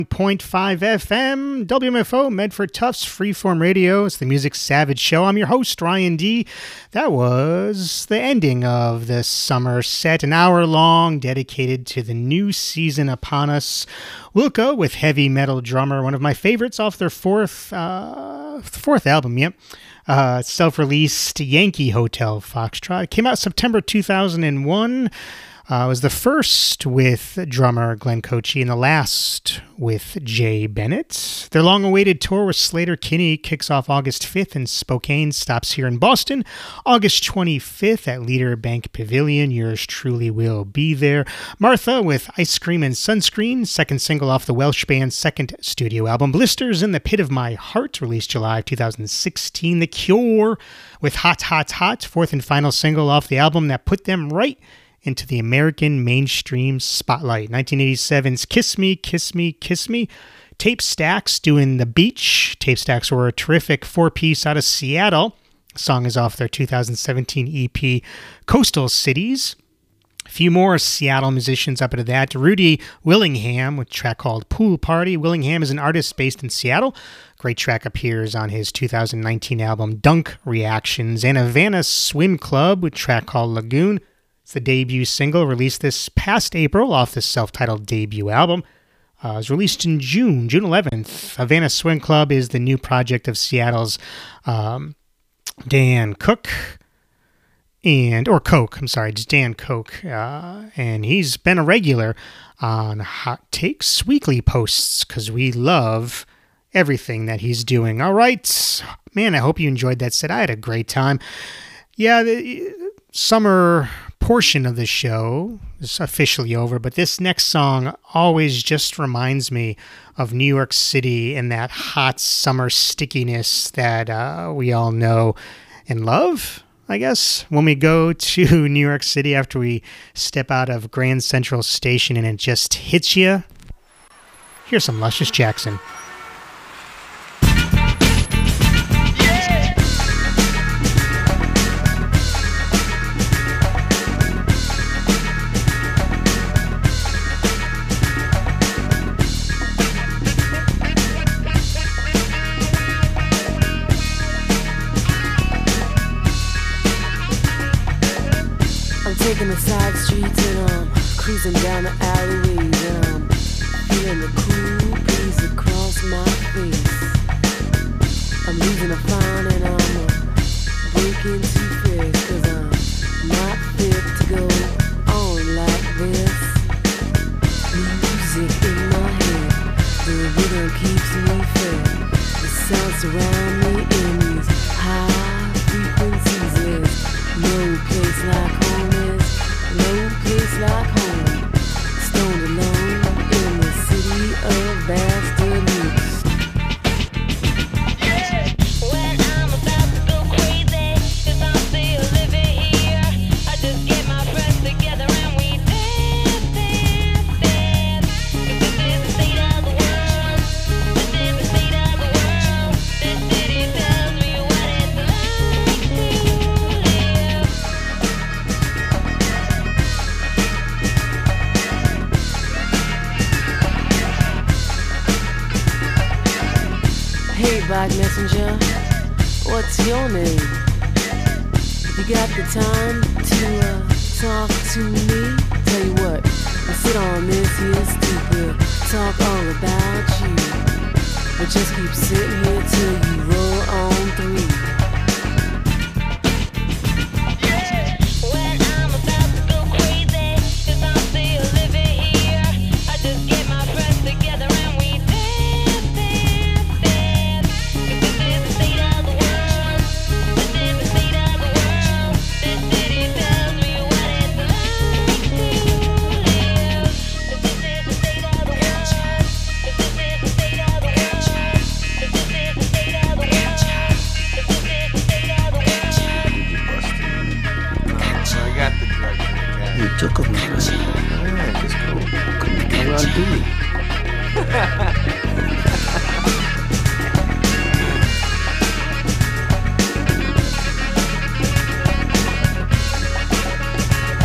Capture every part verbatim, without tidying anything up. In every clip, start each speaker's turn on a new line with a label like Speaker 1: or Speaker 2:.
Speaker 1: point five F M, W M F O, Medford Tufts, Freeform Radio. It's the Music Savage Show. I'm your host, Ryan D. That was the ending of this summer set, an hour long, dedicated to the new season upon us. Wilco with heavy metal drummer, one of my favorites off their fourth, uh, fourth album, yep. Uh, self-released Yankee Hotel Foxtrot. It came out September two thousand one. Uh, it was the first with drummer Glenn Cochi and the last with Jay Bennett. Their long-awaited tour with Sleater-Kinney kicks off August fifth in Spokane, stops here in Boston. August twenty-fifth at Leader Bank Pavilion. Yours truly will be there. Martha with Ice Cream and Sunscreen, second single off the Welsh band's second studio album. Blisters in the Pit of My Heart, released July two thousand sixteen. The Cure with Hot, Hot, Hot, fourth and final single off the album that put them right into the American mainstream spotlight. nineteen eighty-seven's Kiss Me, Kiss Me, Kiss Me. Tape Stacks doing The Beach. Tape Stacks were a terrific four-piece out of Seattle. The song is off their two thousand seventeen E P, Coastal Cities. A few more Seattle musicians up into that. Rudy Willingham with a track called Pool Party. Willingham is an artist based in Seattle. Great track appears on his two thousand nineteen album Dunk Reactions. And Havana Swim Club with a track called Lagoon. The debut single released this past April off the self-titled debut album. Uh, it was released in June, June eleventh. Havana Swim Club is the new project of Seattle's um, Dan Cook, and or Coke, I'm sorry, just Dan Coke. Uh, and he's been a regular on Hot Takes weekly posts because we love everything that he's doing. All right, man, I hope you enjoyed that set. I had a great time. Yeah, the summer portion of the show is officially over, but this next song always just reminds me of New York City and that hot summer stickiness that uh, we all know and love, I guess, when we go to New York City after we step out of Grand Central Station and it just hits you. Here's some Luscious Jackson.
Speaker 2: Taking the side streets and I'm cruising down the alleyways and I'm feeling the cool breeze across my face. I'm losing a fine and I'm uh, breaking too fast cause I'm not fit to go on like this. Music in my head, the rhythm keeps me fed. The sounds surround me in these high frequencies. There's no place like home. No place like home, stoned alone in the city of bastards. Yeah, when I'm about to go crazy, cause I'm still living here, I just get my breath together and we dance, dance, dance. This is the state of the world, this is the state of the world. This city tells me what it's like to live. Hey, bike messenger, what's your name? You got the time to uh, talk to me? Tell you what, I sit on this here stoop, we'll talk all about you. But just keep sitting here till you roll on through.
Speaker 3: Took a minute. Yeah, just go. Come around, do it.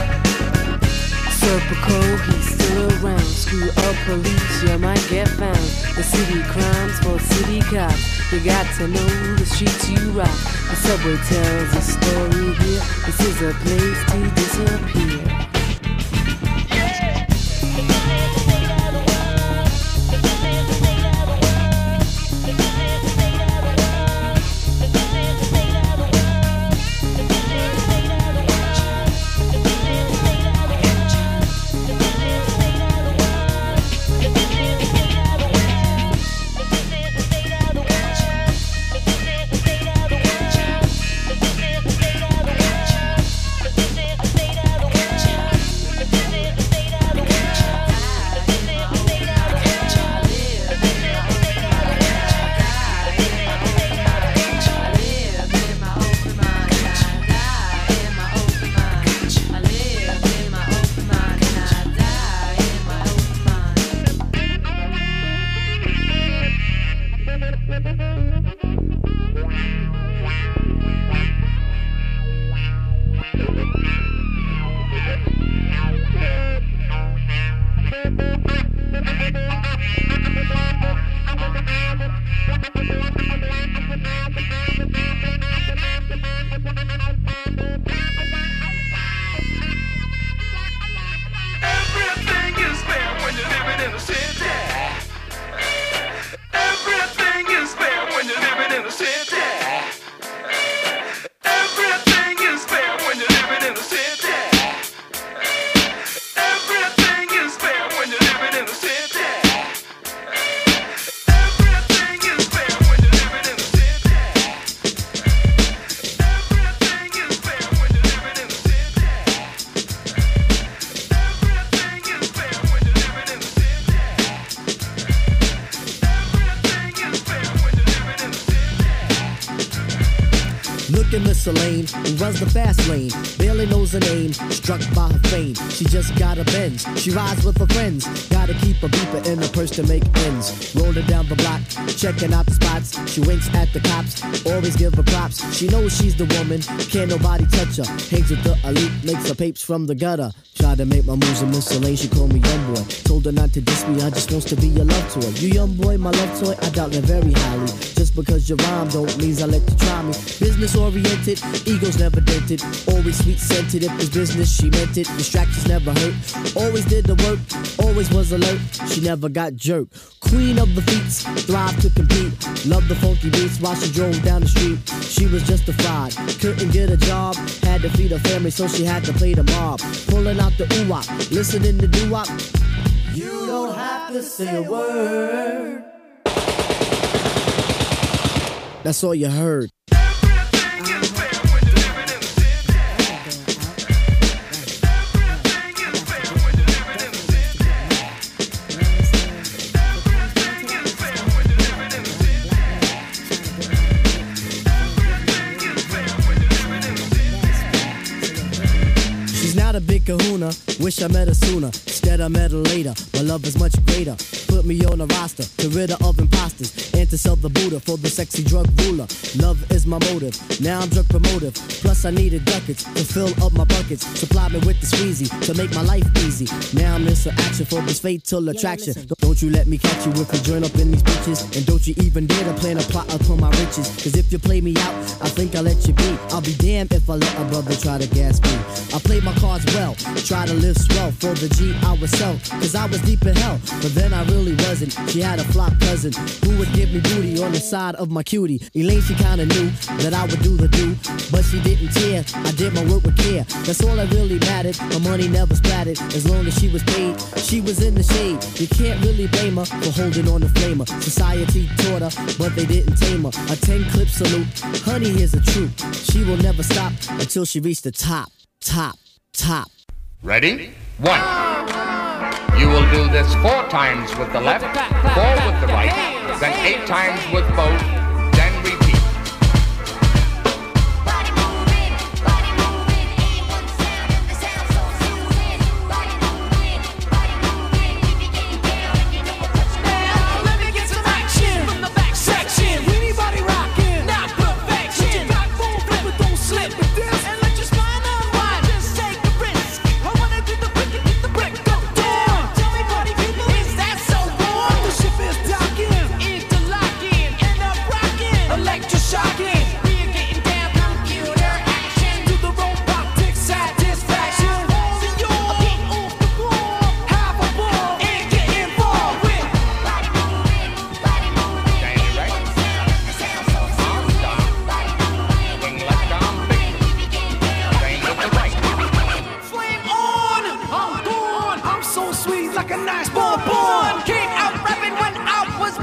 Speaker 3: Serpico, he's still around. Screw up police, you might get found.
Speaker 4: The city crimes for city cops. You got to know the streets you rock. The subway tells a story here. This is a place to disappear.
Speaker 5: Elaine, who runs the fast lane, barely knows her name, struck by her fame. She just got a Benz, she rides with her friends. Gotta keep a beeper in her purse to make ends. Rolling down the block, checking out the spots. She winks at the cops, always give her props. She knows she's the woman, can't nobody touch her. Hangs with the elite, makes her papes from the gutter. Tried to make my moves in Miss Elaine, she called me young boy. Told her not to diss me, I just wants to be your love toy. You young boy, my love toy, I doubt that very highly. Just because you rhyme don't mean I let you try me. Business oriented, egos never dented. Always sweet scented, if it's business she meant it. Distractions never hurt, always did the work. Always was alert, she never got jerked. Queen of the feats, thrive to compete. Loved the funky beats while she drove down the street. She was justified, couldn't get a job. Had to feed her family so she had to play the mob. Pulling out the ooh-wop, listening to doo-wop. You don't have to say a word. That's all you heard. A big kahuna, wish I met her sooner. Instead I met her later, my love is much greater. Put me on a roster, to rid her of imposters. And to sell the Buddha for the sexy drug ruler. Love is my motive, now I'm drug promotive. Plus I needed ducats to fill up my buckets. Supply me with the squeezy to make my life easy. Now I'm in some action for this fatal attraction. Don't you let me catch you if we join up in these bitches. And don't you even dare to plan a plot upon my riches. Cause if you play me out, I think I'll let you be. I'll be damned if I let a brother try to gas me. I play my cards well, try to live swell for the G I would sell. Cause I was deep in hell, but then I really wasn't. She had a flop cousin who would give me booty on the side of my cutie. Elaine, she kinda knew that I would do the do, but she didn't care. I did my work with care, that's all that really mattered. My money never splattered, as long as she was paid. She was in the shade, you can't really blame her for holding on the flamer. Society taught her, but they didn't tame her. A ten clip salute, honey, here's the truth. She will never stop until she reached the top, top, top.
Speaker 6: Ready? One. You will do this four times with the left, four with the right, then eight times with both, then repeat.
Speaker 2: Body moving, body moving, ain't one sound and the sound so soothing. Body moving, body moving, if you get down and you know what you
Speaker 7: Now, let me get some action from the back section. Anybody rocking? Not perfection. Backbone flip it, don't slip with this. And let your spine unwind. Just take a risk. I wanna do the wicked, get the brick go down. Tell me, party people, is that so warm? The ship is docking.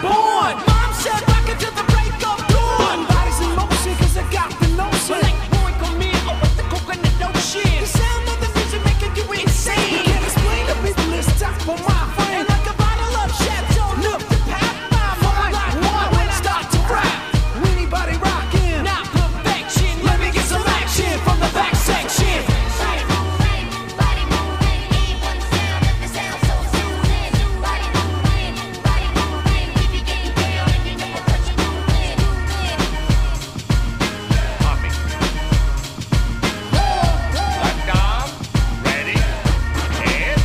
Speaker 7: born. Mom said rock it till the break of dawn. Bodies in motion 'cause I got the notion. Like boy, come here, oh, with the coconut ocean. The sound of the music making you insane. You can't explain the people, it's top for my friend. Like a bottle of Chateau, look the path. My like one when I start to rap. Anybody rockin'? Not perfection. Let me get some action from the back section.
Speaker 2: Body moving, body moving, even sound of the sound so soothing. Body moving, body moving, we be getting down and you know what you're moving.
Speaker 6: Copy. Left arm, ready, head.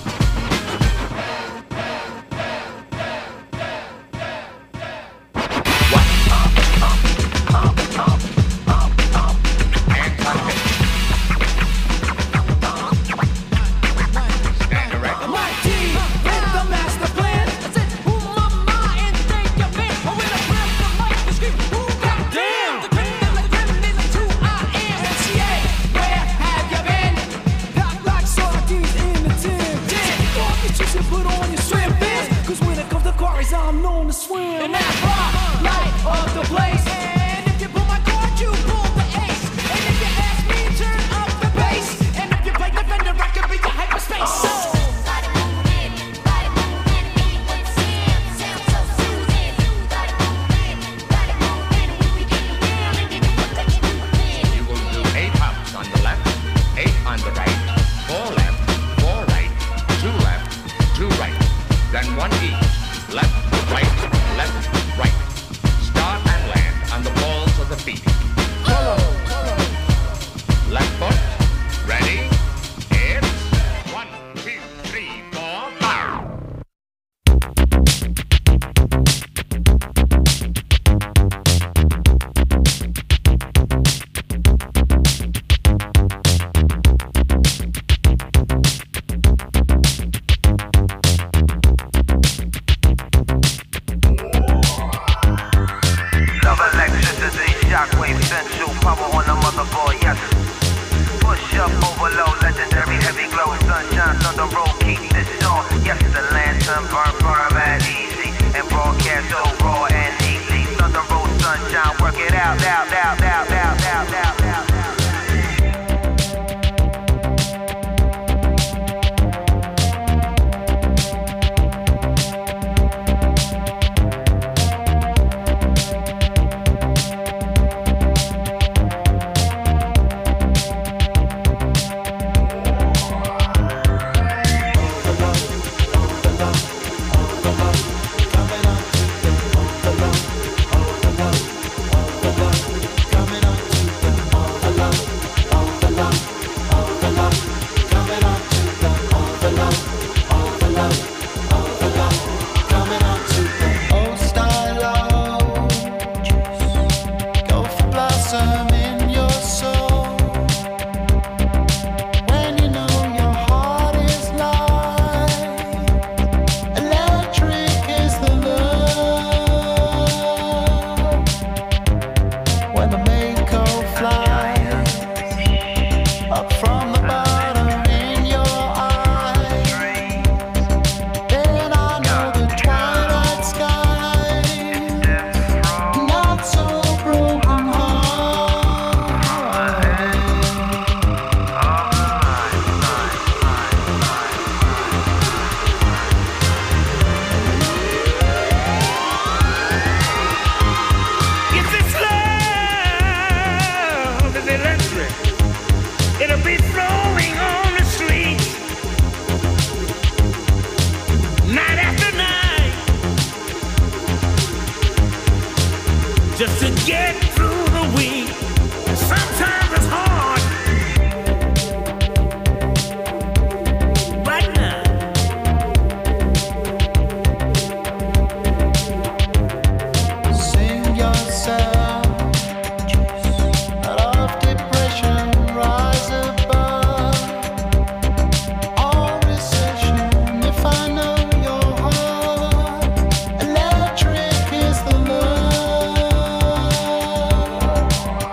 Speaker 6: And touch it. Stand erect.
Speaker 7: My team with the master plan. I said, who mama and thank your man. Oh, when I grab the mic and scream, who got down? The criminal, the criminal is who I am. M C A, where have you been? Pop like sardines in the tin. Tin, thought that you should put on your swim fins. 'Cause when it comes to quarries, I'm known to swim. And that's rock, light of the place. And if you pull my cord, you pull the ace. And if you ask me, turn up the bass. And if you play defender, I can be your hyperspace. So.
Speaker 2: Body moving, body moving, even sound, sound so soothing. Body moving, body moving, we be getting down and you know what you're moving.
Speaker 6: You will do eight hops on the left, eight on the right, four left, four right, two left, two right, then one each. Left, right, left, right. Start and land on the balls of the feet. Left foot, ready, it's one, two, three, four, five.
Speaker 8: Love electricity, shockwave, central power on the motherboard, yes. Push up, overload, legendary, heavy glow, sunshine, thunder roll, keep this on. Yes, the lantern burn, burn, mad easy, and broadcast so raw and easy. Thunder roll, sunshine, work it out, out, out, out, out, out, out, out.
Speaker 9: just to get through the week. Sometimes it's hard. Right now.
Speaker 10: Sing yourself out of depression, rise above all recession. If I know your heart, electric is the love.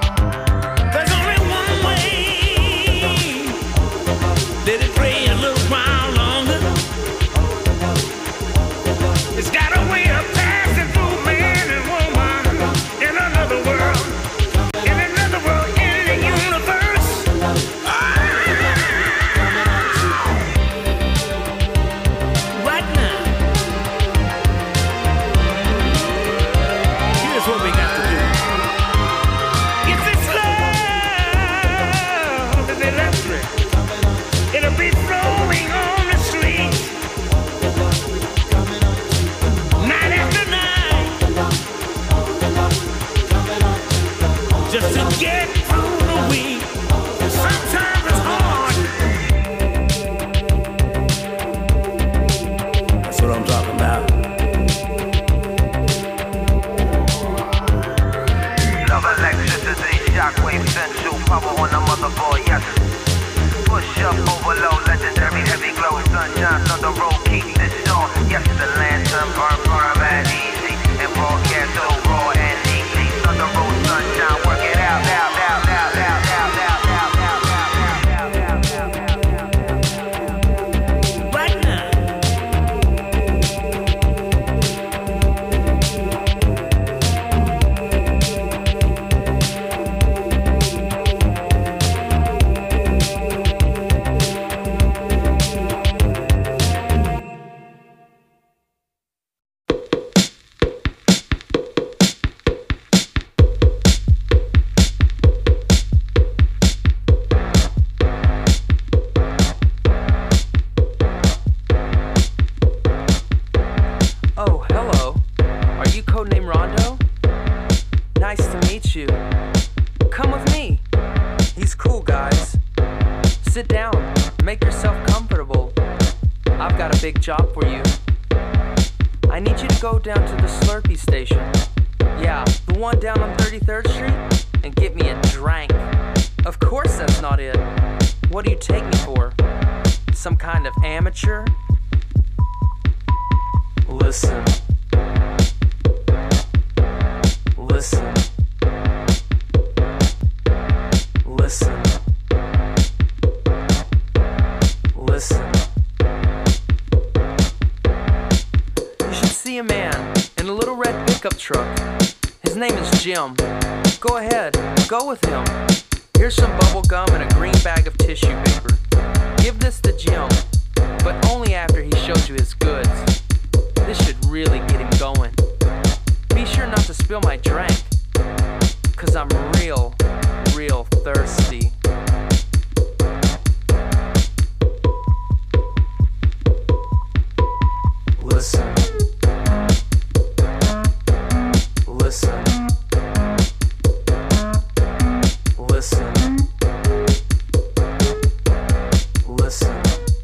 Speaker 11: you codename Rondo? Nice to meet you. Come with me. He's cool, guys. Sit down. Make yourself comfortable. I've got a big job for you. I need you to go down to the Slurpee station. Yeah, the one down on thirty-third Street, and get me a drink. Of course that's not it. What do you take me for? Some kind of amateur? Listen. Listen. Listen. Listen. You should see a man in a little red pickup truck. His name is Jim. Go ahead, go with him. Here's some bubble gum and a green bag of tissue paper. Give this to Jim, but only after he shows you his goods. This should really get him going. Be sure not to spill my drink, 'cause I'm real, real thirsty. Listen. Listen. Listen. Listen.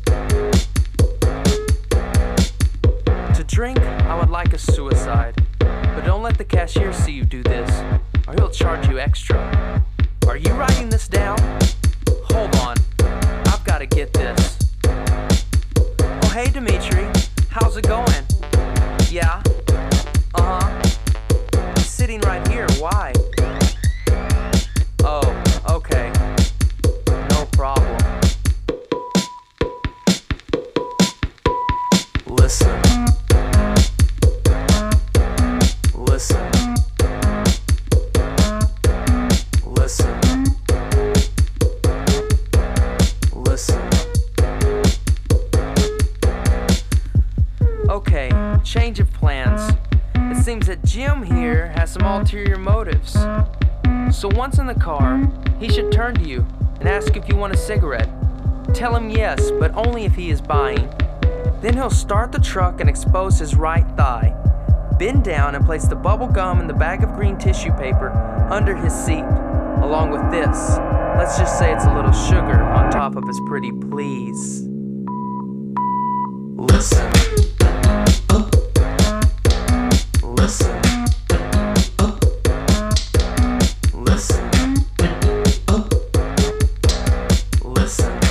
Speaker 11: To drink, I would like a suicide. But don't let the cashier see you do this, or he'll charge you extra. Are you writing this down? Hold on. I've got to get this. Oh, hey, Dimitri. How's it going? Yeah? Uh-huh. He's sitting right here. Why? Oh, okay. No problem. Listen. Listen. Listen. Listen. Okay, change of plans. It seems that Jim here has some ulterior motives. So once in the car, he should turn to you and ask if you want a cigarette. Tell him yes, but only if he is buying. Then he'll start the truck and expose his right thigh. Bend down and place the bubble gum and the bag of green tissue paper under his seat, along with this. Let's just say it's a little sugar on top of his pretty please. Listen. Listen. Listen. Listen.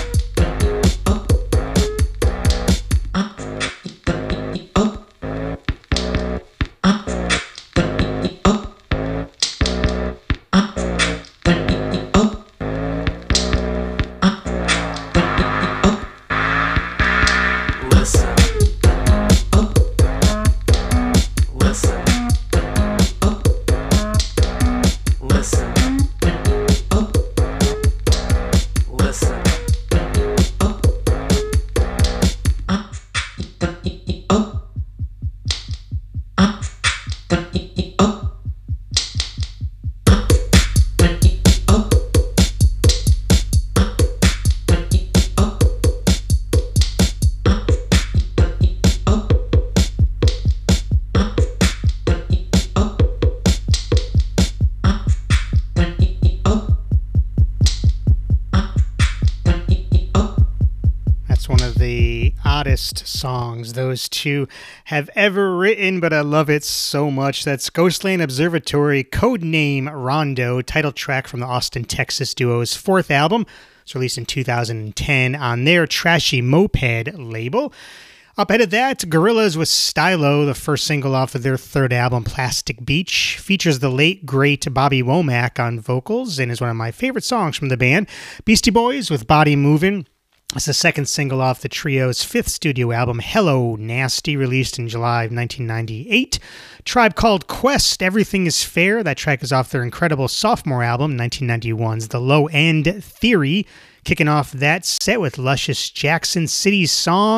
Speaker 1: Songs those two have ever written, but I love it so much. That's Ghostland Observatory, codename Rondo, title track from the Austin, Texas duo's fourth album. It's released in two thousand ten on their Trashy Moped label. Up ahead of that, Gorillaz with Stylo, the first single off of their third album, Plastic Beach, features the late, great Bobby Womack on vocals and is one of my favorite songs from the band. Beastie Boys with Body Movin'. It's the second single off the trio's fifth studio album, Hello Nasty, released in July of nineteen ninety-eight. Tribe Called Quest, Everything Is Fair. That track is off their incredible sophomore album, nineteen ninety-one's The Low End Theory. Kicking off that set with luscious Jackson City's song,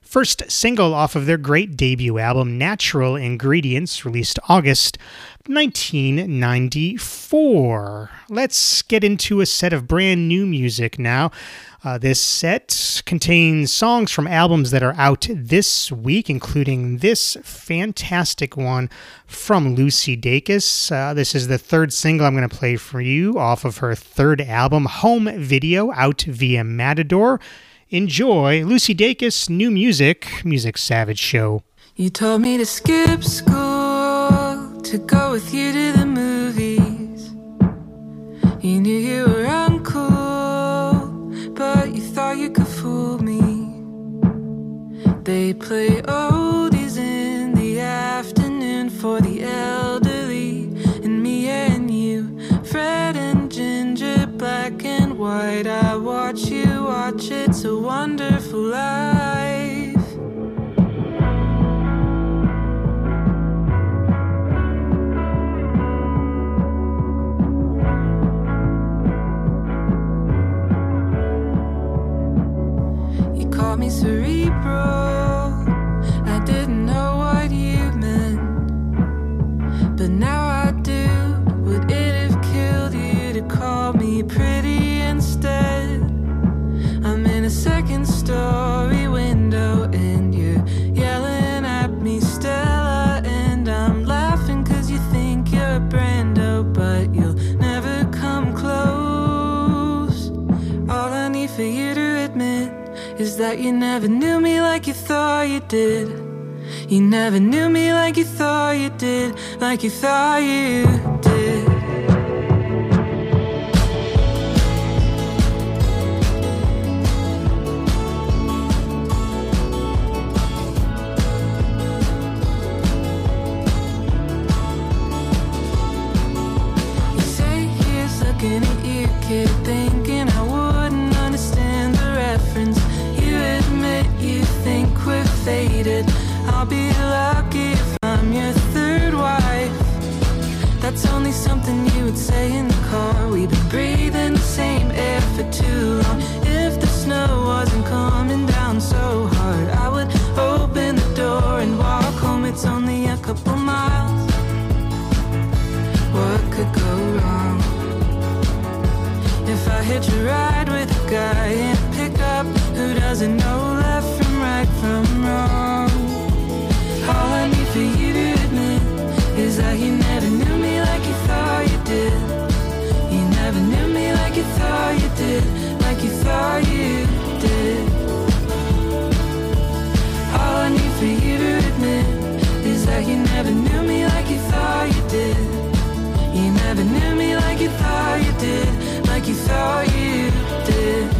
Speaker 1: first single off of their great debut album, Natural Ingredients, released August nineteen ninety-four. Let's get into a set of brand new music now. Uh, this set contains songs from albums that are out this week, including this fantastic one from Lucy Dacus. Uh, this is the third single I'm going to play for you off of her third album, Home Video, out via Matador. Enjoy Lucy Dacus, new music, Music Savage Show.
Speaker 4: You told me to skip school, to go with you to the movies. You knew you were uncool, but you thought you could fool me. They play oldies in the afternoon for the elderly, and me and you, Fred and Ginger, black and white. I watch you watch, it's a wonderful life. Call me cerebral, I didn't know what you meant, but now I do. Would it have killed you to call me pretty instead? I'm in a second story window and you're yelling at me, Stella, and I'm laughing cause you think you're a Brando, but you'll never come close. All I need for you to admit is that you never knew me like you thought you did. You never knew me like you thought you did, like you thought you did. You say here's looking at you, kid, thinking I wouldn't understand the reference. You think we're faded. I'll be lucky if I'm your third wife. That's only something you would say in the car. We've been breathing the same air for too long. If the snow wasn't coming down so hard, I would open the door and walk home. It's only a couple miles. What could go wrong? If I hitch a ride with a guy in a pickup who doesn't know left from right from wrong, all I need for you to admit is that you never knew me like you thought you did. You never knew me like you thought you did, like you thought you did. All I need for you to admit is that you never knew me like you thought you did. You never knew me like you thought you did, like you thought you did.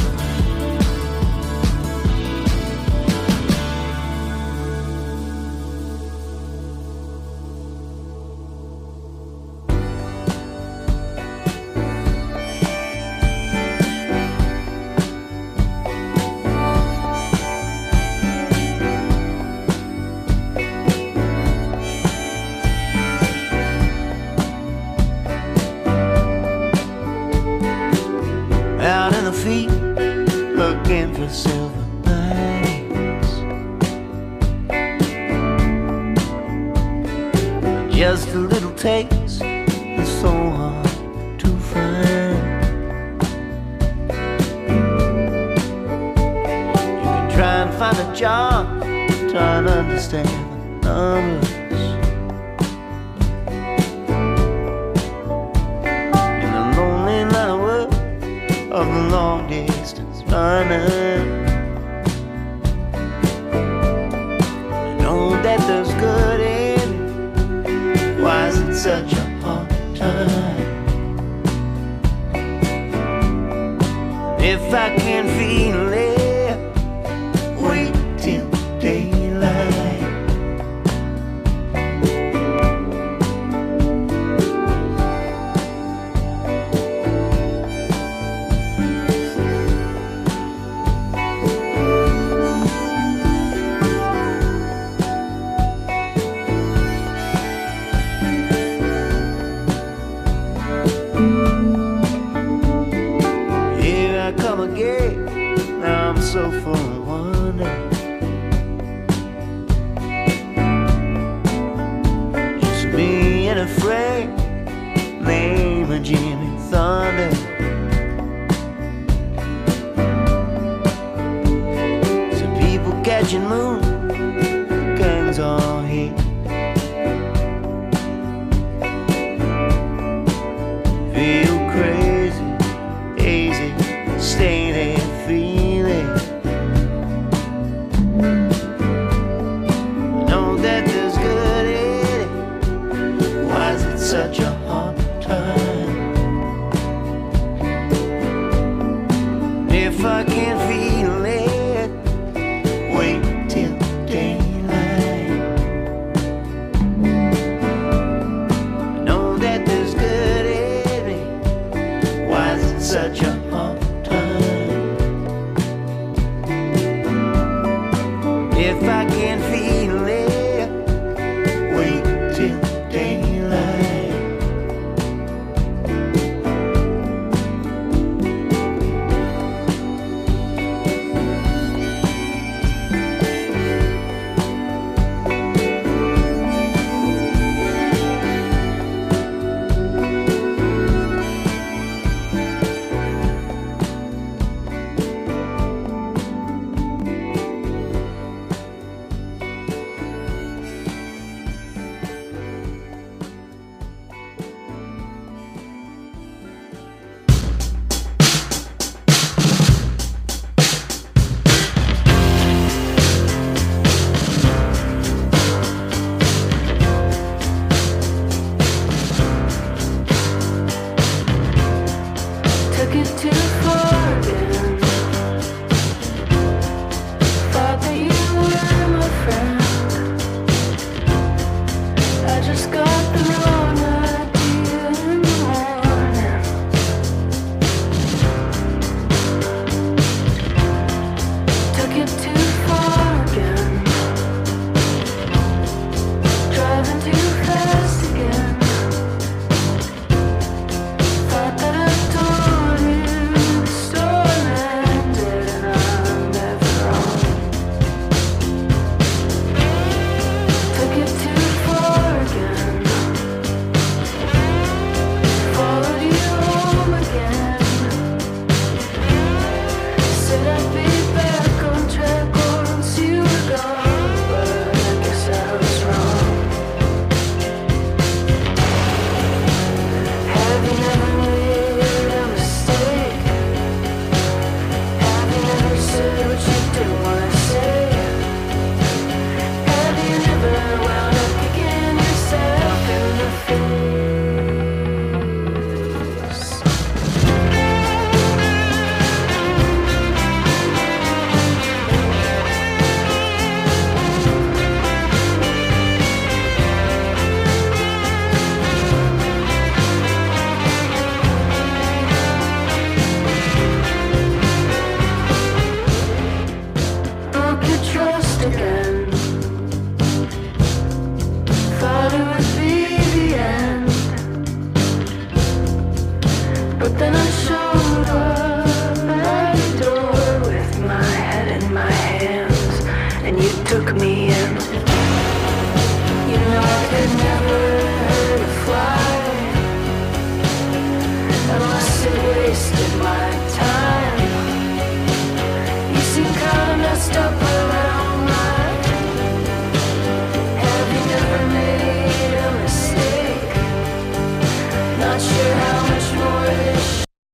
Speaker 3: Out in the field, looking for silver linings. Just a little taste is so hard to find. You can try and find a job, try and understand the numbers. In the lonely night of work of the long distance running, I know that there's good in it. Why is it such a hard time? If I can feel it, wait till daylight. Here I come again, now afraid. Name of Jimmy Thunder. Some people catching moon, gangs all here. Feel crazy, hazy, stay there feeling. Know that there's good in it. Why is it such a hard time? If I can't feel it, wait till daylight. Know that there's good in me. Why is it such a hard time? If I can't feel it, wait till daylight.
Speaker 4: Took it too far again. Thought that you were my friend. I just got the wrong idea in the morning. Took it too far again. Driving too fast again. Thought that I told you the storm ended and I'm never wrong. Took it too far again. Followed you home again. Said I'd be back on track once you were gone, but I guess I was wrong. Have you never made a mistake? Have you never said what you didn't wanna say? Have you never wound up kicking yourself in the face? Broke your trust again. Thought it would be the end. But then I showed up at the door with my head in my hands, and you took me in. You know I could never hurt a fly unless it wasted my time. You seem kinda messed up around my. Have you never made a mistake? Not sure how much more this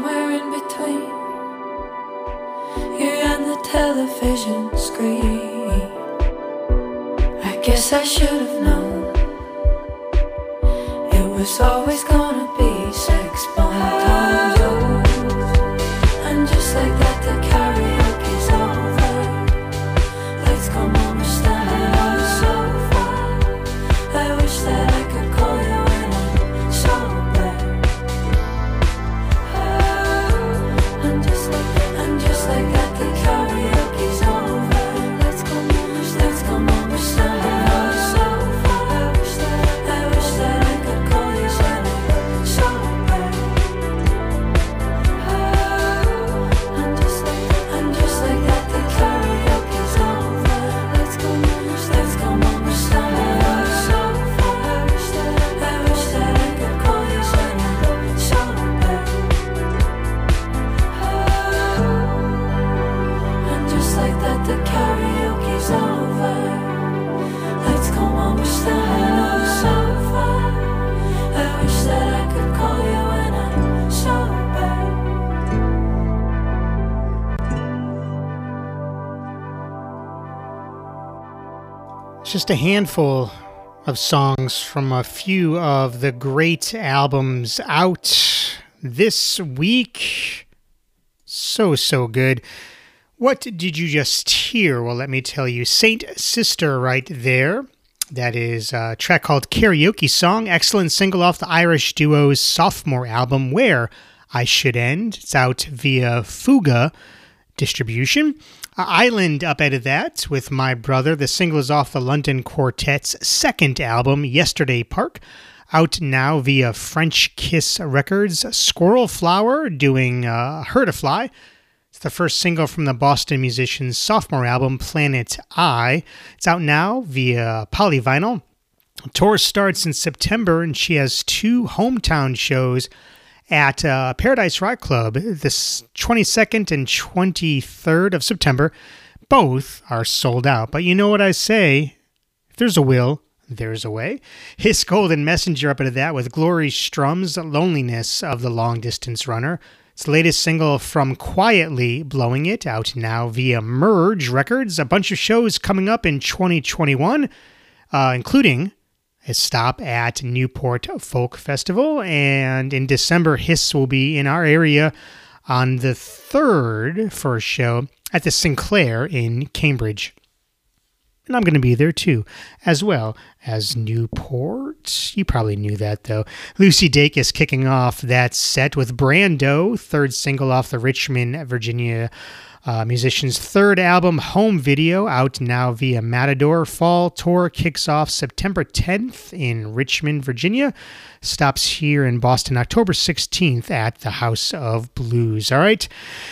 Speaker 4: somewhere in between you and the television screen. I guess I should have known it was always gonna be sex bombs. And just like that, the karaoke's over. Lights come on, we're standing on the sofa. I wish that I could call you when I'm sober. Oh, and just like, and just like that, the karaoke's over. Lights come on, lights come on, we're standing on the sofa. I wish that, I wish that I could call you when I'm sober. Oh, and just like, and just like that, the karaoke's over. Let's go, let's go, we're standing on the sofa. I wish that, I wish that I could call you when I'm sober. Oh, and just like that, the karaoke's over. Let's go on, we're standing on the sofa. I wish that I could call you when I'm sober.
Speaker 1: It's just a handful of songs from a few of the great albums out this week. So, so good. What did you just hear? Well, let me tell you. Saint Sister right there. That is a track called Karaoke Song. Excellent single off the Irish duo's sophomore album, Where I Should End. It's out via Fuga distribution. Uh, Island up out of that with My Brother. The single is off the London Quartet's second album, Yesterday Park. Out now via French Kiss Records. Squirrel Flower doing uh, Her to Fly. It's the first single from the Boston musician's sophomore album, Planet I. It's out now via Polyvinyl. Tour starts in September, and she has two hometown shows at uh, Paradise Rock Club this twenty-second and twenty-third of September. Both are sold out. But you know what I say? If there's a will, there's a way. His Golden Messenger up into that with Glory Strum's Loneliness of the Long Distance Runner. It's the latest single from Quietly Blowing It, out now via Merge Records. A bunch of shows coming up in twenty twenty-one, uh, including a stop at Newport Folk Festival. And in December, Hiss will be in our area on the third for a show at the Sinclair in Cambridge. And I'm going to be there too, as well as Newport. You probably knew that, though. Lucy Dake is kicking off that set with Brando, third single off the Richmond, Virginia uh, musician's third album, Home Video, out now via Matador. Fall tour kicks off September tenth in Richmond, Virginia. Stops here in Boston October sixteenth at the House of Blues. All right.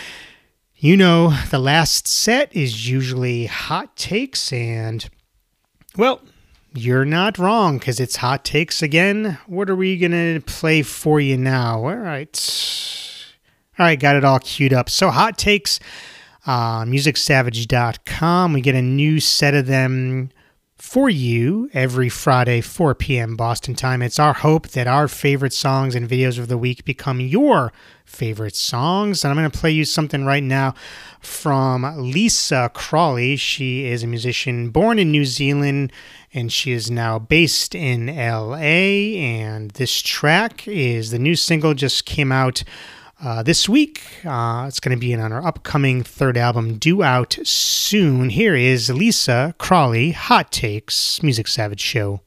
Speaker 1: You know, the last set is usually hot takes, and, well, you're not wrong, because it's hot takes again. What are we going to play for you now? All right. All right, got it all queued up. So, hot takes, uh, music savage dot com. We get a new set of them for you every Friday, four p.m. Boston time. It's our hope that our favorite songs and videos of the week become your favorite songs. And I'm going to play you something right now from Lisa Crawley. She is a musician born in New Zealand, and she is now based in L A. And this track is the new single, just came out uh, this week. Uh, it's going to be on our upcoming third album, due out soon. Here is Lisa Crawley, Hot Takes, Music Savage Show.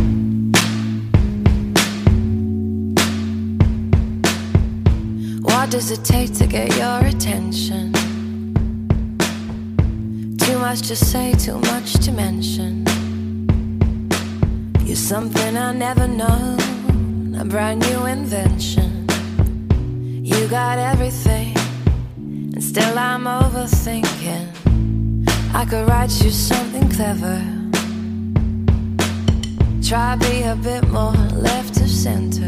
Speaker 4: What does it take to get your attention? Too much to say, too much to mention. You're something I never known, a brand new invention. You got everything, and still I'm overthinking. I could write you something clever. Try be a bit more left of center.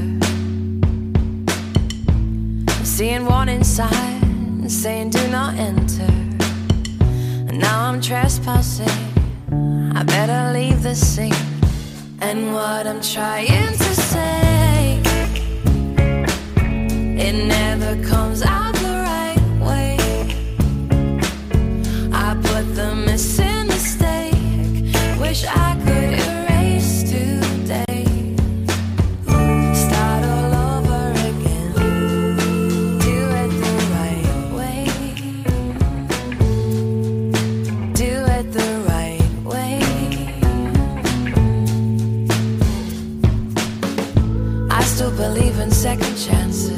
Speaker 4: Seeing one inside and saying do not enter. And now I'm trespassing, I better leave the scene. And what I'm trying to say It never comes out the right way. I put the missing mistake. Wish I could erase today. Start all over again. Do it the right way. Do it the right way. I still believe in second chances.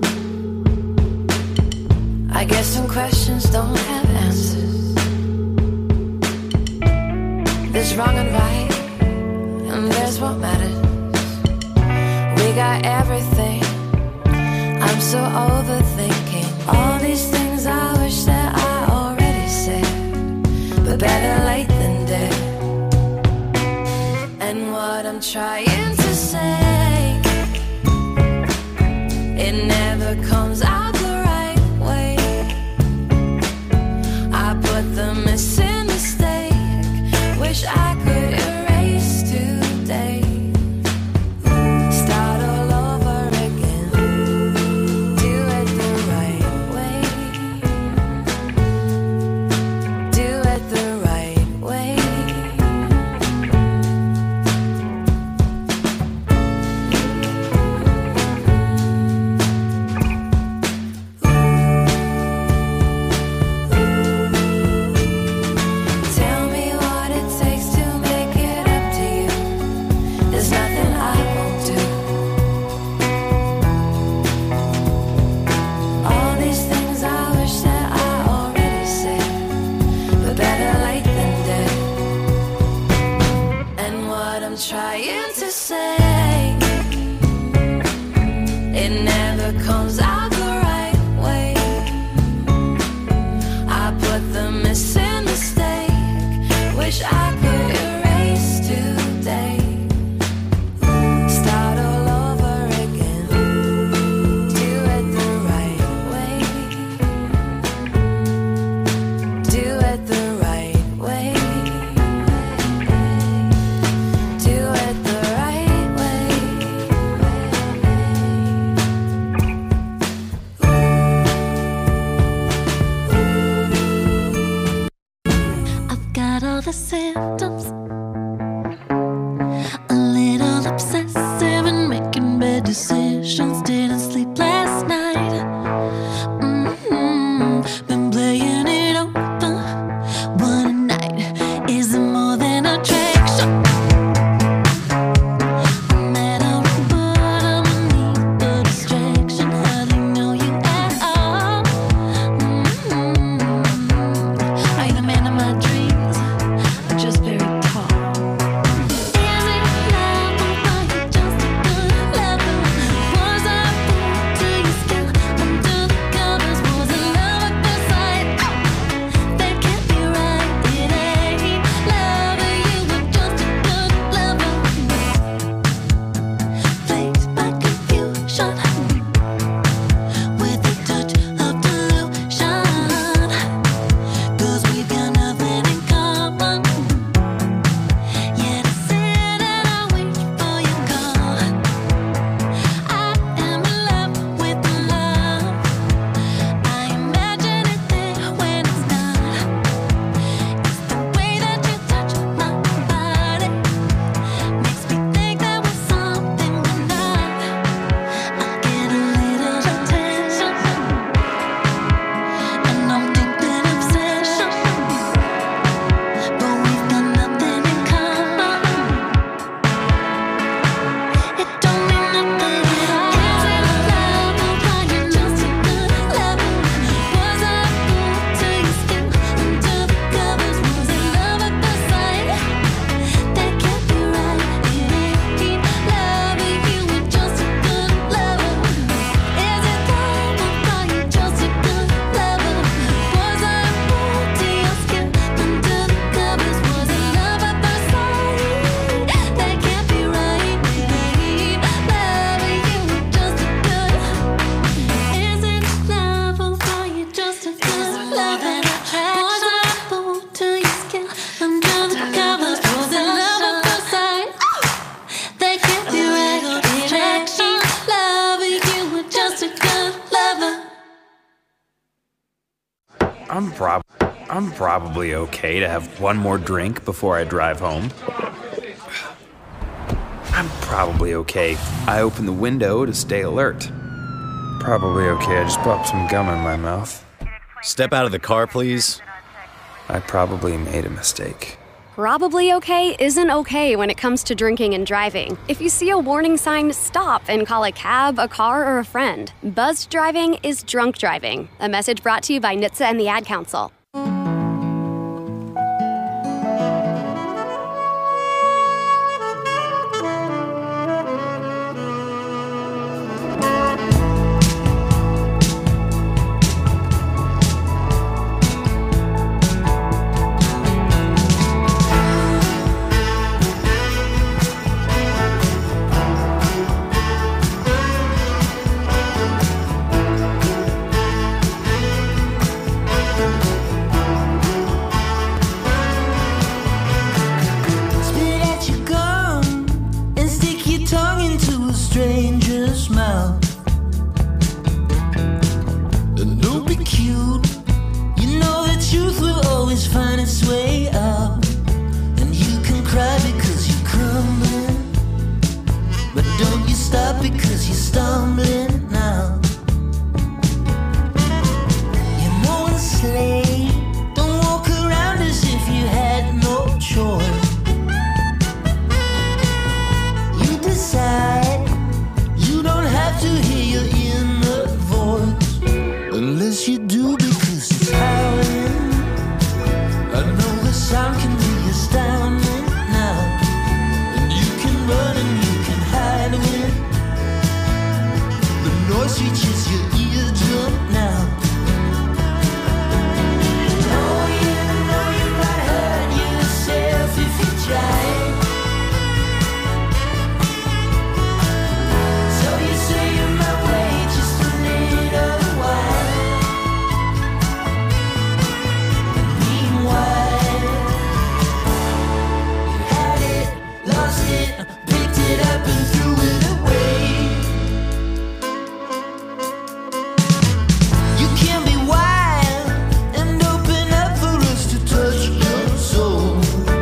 Speaker 4: I guess some questions don't have answers. There's wrong and right, and there's what matters. We got everything. I'm so overthinking all these things I wish that I already said, but better late than dead. And what I'm trying to say, it never comes out the right way. I put the missing mistake. Wish I could erase today. Start all over again. Do it the right way.
Speaker 12: I'm prob I'm probably okay to have one more drink before I drive home. I'm probably okay. I open the window to stay alert. Probably okay. I just popped some gum in my mouth.
Speaker 13: Step out of the car, please.
Speaker 12: I probably made a mistake.
Speaker 14: Probably okay isn't okay when it comes to drinking and driving. If you see a warning sign, stop and call a cab, a car, or a friend. Buzzed driving is drunk driving. A message brought to you by N H T S A and the Ad Council.
Speaker 3: Spit at your gum and stick your tongue into a stranger's mouth. And don't be cute. You know the truth will always find its way out. And you can cry because you're crumbling, but don't you stop because you're stumbling now. You're mowing sleigh. Don't walk around as if you had no choice. You decide you don't have to hear your inner voice, unless you do because it's howling. I know the sound can be astounding now, and you can run and you can hide when the noise reaches your eardrum now. Oh, you know you might hurt yourself if you try. So you say you might wait just a little while. And meanwhile, you had it, lost it, picked it up and threw it away. You can be wild and open up for us to touch your soul,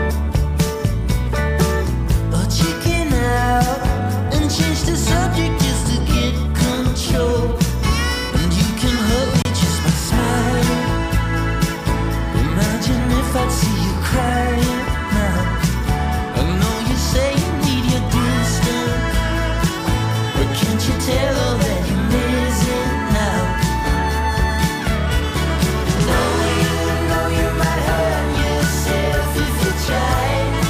Speaker 3: or chicken out and change the subject just to get control. And you can hurt me just by smiling. Imagine if I'd see you crying now. I know you say you need your distance, but can't you tell that you're missing now? No, you know you might hurt yourself if you try.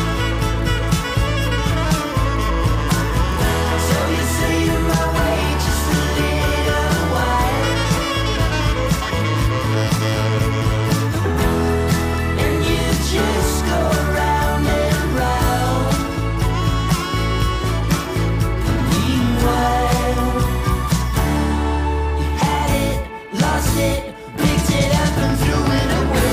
Speaker 3: So you say you might wait just a little while. And you just go round and round. Meanwhile, you had it, lost it, picked it up and threw it away.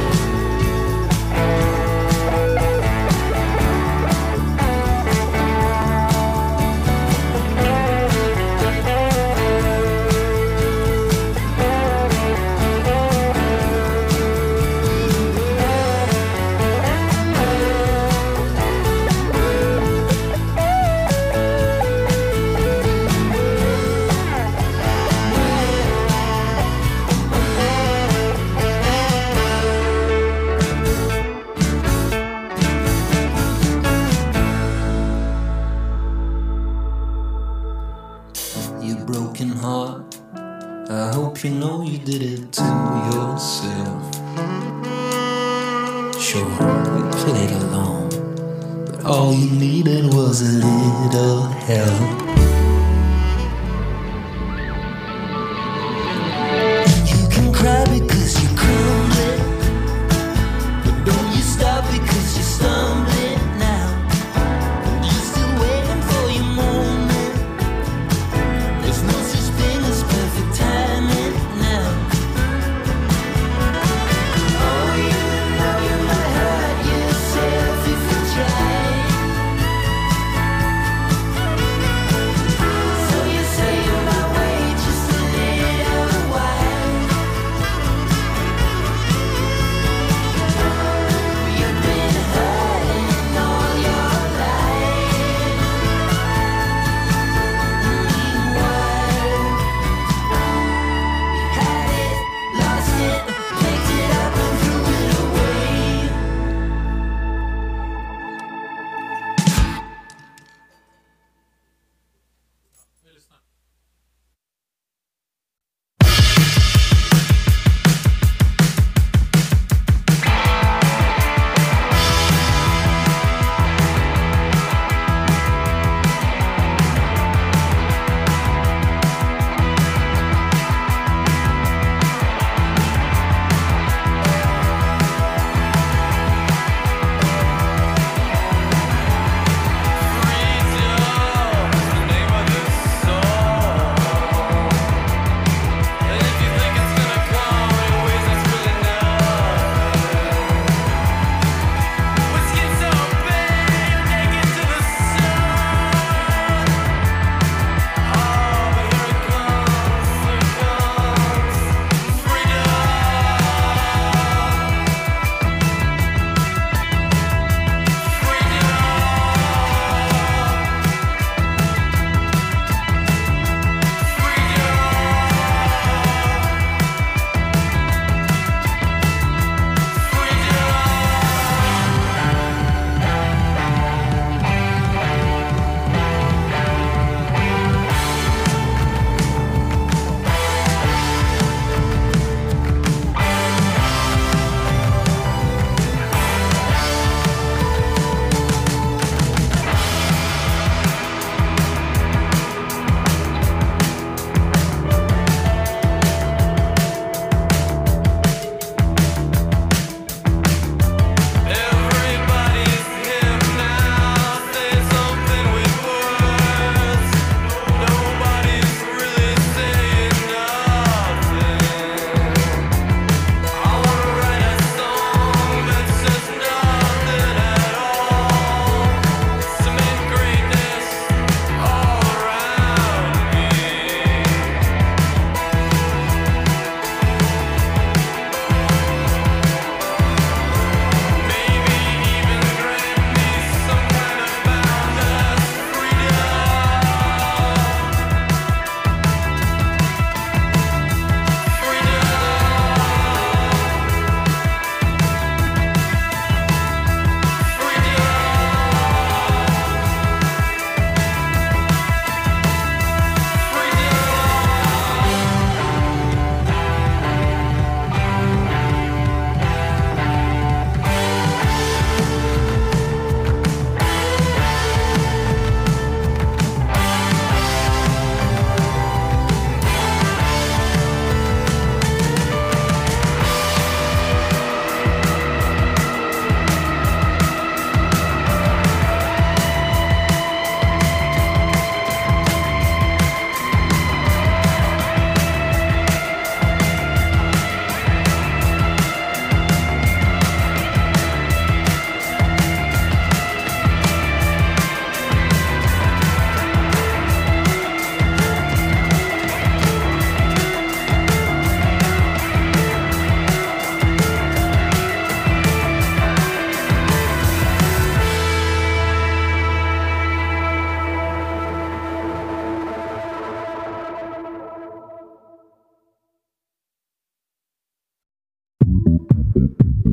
Speaker 3: You broken heart, I hope you know you did it to yourself. Sure, you played along, but all you needed was a little help. You can cry because you're crumbling, but don't you stop because you're stumbling now. And you're still waiting for your moment. There's no such thing as perfect timing now. Oh, you know you might hurt yourself if you try.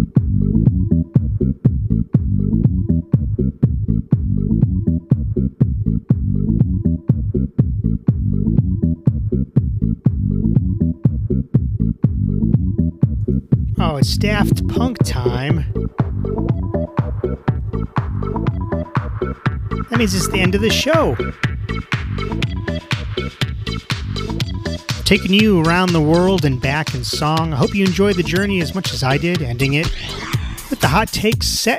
Speaker 1: Oh, it's Daft Punk time. That means it's the end of the show. Taking you around the world and back in song. I hope you enjoyed the journey as much as I did, ending it with the Hot Takes set.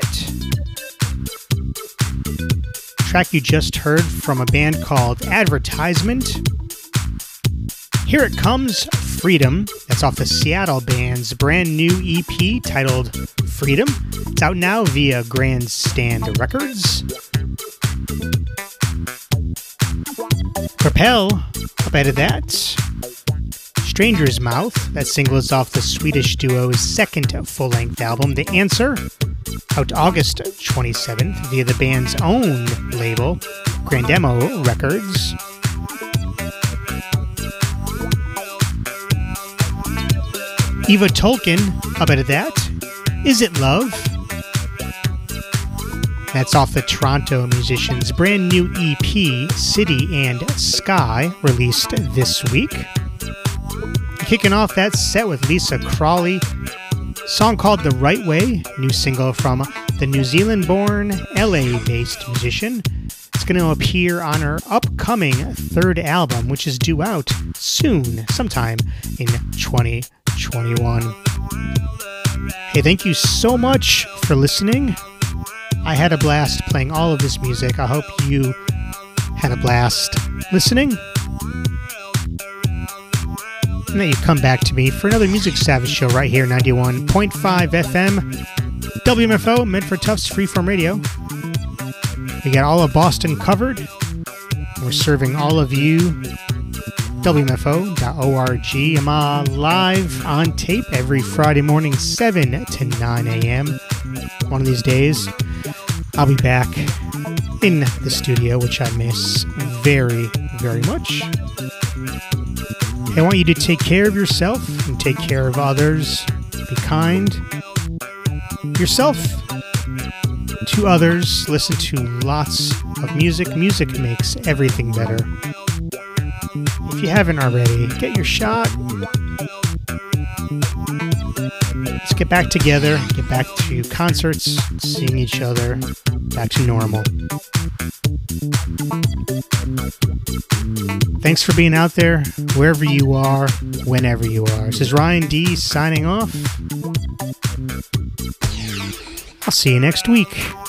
Speaker 1: Track you just heard from a band called Advertisement. Here it comes, Freedom. That's off the Seattle band's brand new E P titled Freedom. It's out now via Grandstand Records. Propel, up out of that. Stranger's Mouth. That single is off the Swedish duo's second full-length album, The Answer. Out August twenty-seventh via the band's own label, Grandemo Records. Eva Tolkien, up out of that. Is It Love? That's off the Toronto musician's brand new E P, City and Sky, released this week. Kicking off that set with Lisa Crawley, song called The Right Way, new single from the New Zealand-born, L A-based musician. It's going to appear on her upcoming third album, which is due out soon, sometime in twenty twenty-one. Hey, thank you so much for listening. I had a blast playing all of this music. I hope you had a blast listening. And that you come back to me for another Music Savage show right here, ninety-one point five F M, W M F O, Medford Tufts Freeform Radio. We got all of Boston covered. We're serving all of you. W M F O dot org. I'm uh, live on tape every Friday morning, seven to nine a.m. One of these days, I'll be back in the studio, which I miss very, very much. I want you to take care of yourself and take care of others. Be kind. Yourself to others. Listen to lots of music. Music makes everything better. If you haven't already, get your shot. Let's get back together. Get back to concerts, seeing each other. Back to normal. Thanks for being out there, wherever you are, whenever you are. This is Ryan D signing off. I'll see you next week.